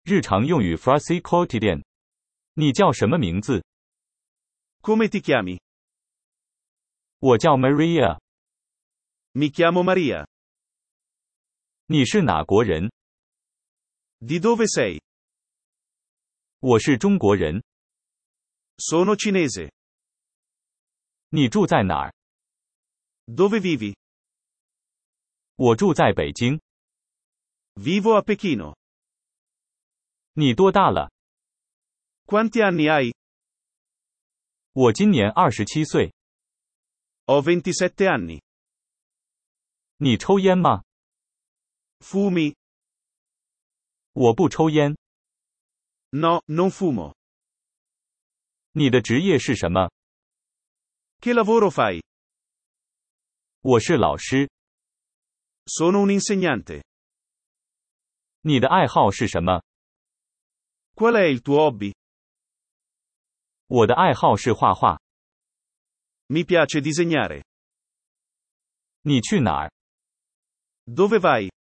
日常用语 frase quotidienne。你叫什么名字？ Come ti chiami? 我叫 Maria。 Mi chiamo Maria. 你是哪国人？ Di dove sei? 我是中国人。 Sono cinese. 你住在哪儿？ Dove vivi? 我住在北京。 Vivo a Pechino. 你多大了？ Quanti anni hai? 我今年27岁。 Ho 27 anni. 你抽烟吗？ Fumi? 我不抽烟。 No, non fumo. 你的职业是什么？ Che lavoro fai? 我是老师。 Sono un insegnante. 你的爱好是什么？ Qual è il tuo hobby? 我的爱好是画画。 Mi piace disegnare. 你去哪儿？ Dove vai?